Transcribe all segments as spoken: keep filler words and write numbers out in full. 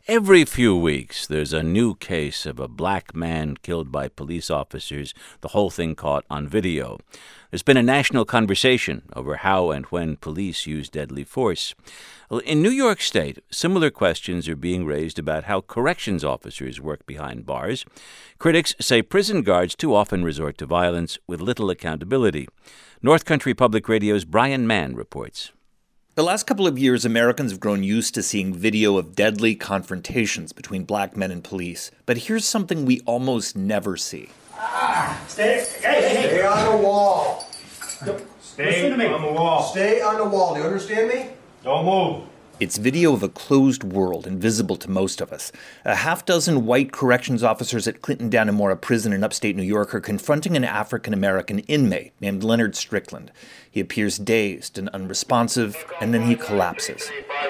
Every few weeks, there's a new case of a black man killed by police officers, the whole thing caught on video. There's been a national conversation over how and when police use deadly force. Well, in New York State, similar questions are being raised about how corrections officers work behind bars. Critics say prison guards too often resort to violence with little accountability. North Country Public Radio's Brian Mann reports. The last couple of years, Americans have grown used to seeing video of deadly confrontations between black men and police. But here's something we almost never see. Ah, stay, hey, hey, hey. Stay on the wall. Stay on the wall. Stay on the wall. Do you understand me? Don't move. It's video of a closed world, invisible to most of us. A half dozen white corrections officers at Clinton Dannemora Prison in upstate New York are confronting an African-American inmate named Leonard Strickland. He appears dazed and unresponsive, and then he collapses.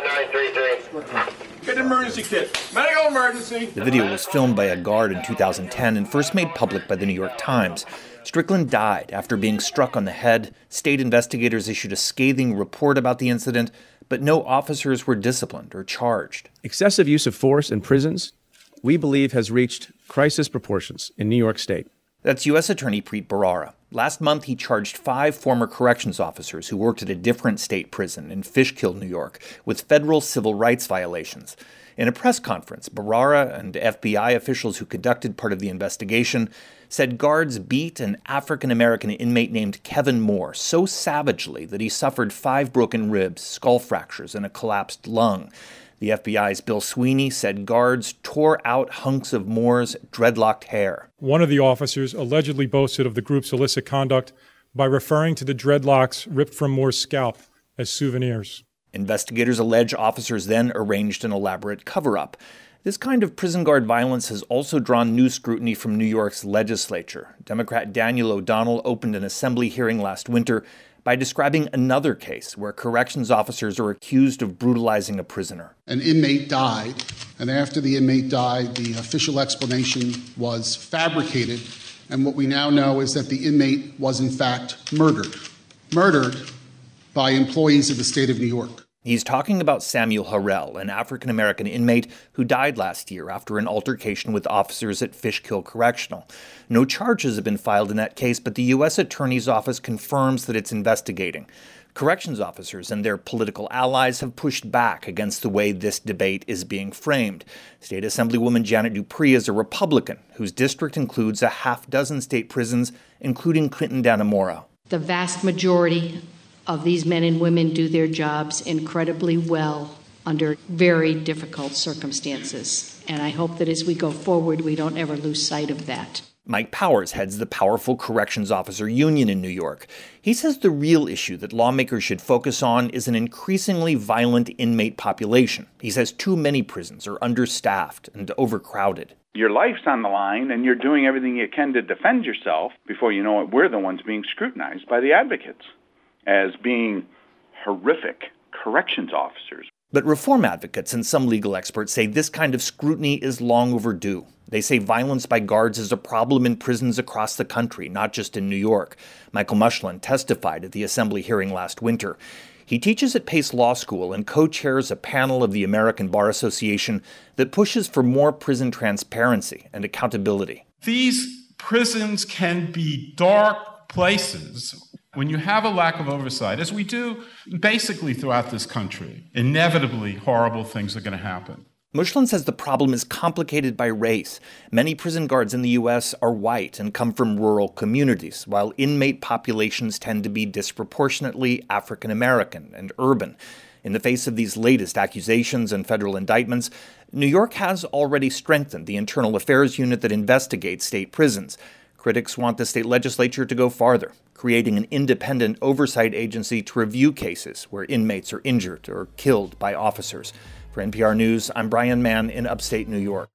Get an emergency kit. Medical emergency. The video was filmed by a guard in two thousand ten and first made public by the New York Times. Strickland died after being struck on the head. State investigators issued a scathing report about the incident, but no officers were disciplined or charged. Excessive use of force in prisons, we believe, has reached crisis proportions in New York State. That's U S Attorney Preet Bharara. Last month, he charged five former corrections officers who worked at a different state prison in Fishkill, New York, with federal civil rights violations. In a press conference, Bharara and F B I officials who conducted part of the investigation said guards beat an African-American inmate named Kevin Moore so savagely that he suffered five broken ribs, skull fractures, and a collapsed lung. The F B I's Bill Sweeney said guards tore out hunks of Moore's dreadlocked hair. One of the officers allegedly boasted of the group's illicit conduct by referring to the dreadlocks ripped from Moore's scalp as souvenirs. Investigators allege officers then arranged an elaborate cover-up. This kind of prison guard violence has also drawn new scrutiny from New York's legislature. Democrat Daniel O'Donnell opened an assembly hearing last winter by describing another case where corrections officers are accused of brutalizing a prisoner. An inmate died, and after the inmate died, the official explanation was fabricated, and what we now know is that the inmate was in fact murdered. Murdered by employees of the state of New York. He's talking about Samuel Harrell, an African-American inmate who died last year after an altercation with officers at Fishkill Correctional. No charges have been filed in that case, but the U S Attorney's Office confirms that it's investigating. Corrections officers and their political allies have pushed back against the way this debate is being framed. State Assemblywoman Janet Dupree is a Republican whose district includes a half dozen state prisons, including Clinton Dannemora. The vast majority of these men and women do their jobs incredibly well under very difficult circumstances. And I hope that as we go forward, we don't ever lose sight of that. Mike Powers heads the powerful Corrections Officer Union in New York. He says the real issue that lawmakers should focus on is an increasingly violent inmate population. He says too many prisons are understaffed and overcrowded. Your life's on the line, and you're doing everything you can to defend yourself. Before you know it, we're the ones being scrutinized by the advocates as being horrific corrections officers. But reform advocates and some legal experts say this kind of scrutiny is long overdue. They say violence by guards is a problem in prisons across the country, not just in New York. Michael Mushland testified at the Assembly hearing last winter. He teaches at Pace Law School and co-chairs a panel of the American Bar Association that pushes for more prison transparency and accountability. These prisons can be dark places. When you have a lack of oversight, as we do basically throughout this country, inevitably horrible things are going to happen. Mushland says the problem is complicated by race. Many prison guards in the U S are white and come from rural communities, while inmate populations tend to be disproportionately African American and urban. In the face of these latest accusations and federal indictments, New York has already strengthened the internal affairs unit that investigates state prisons. Critics want the state legislature to go farther, creating an independent oversight agency to review cases where inmates are injured or killed by officers. For N P R News, I'm Brian Mann in upstate New York.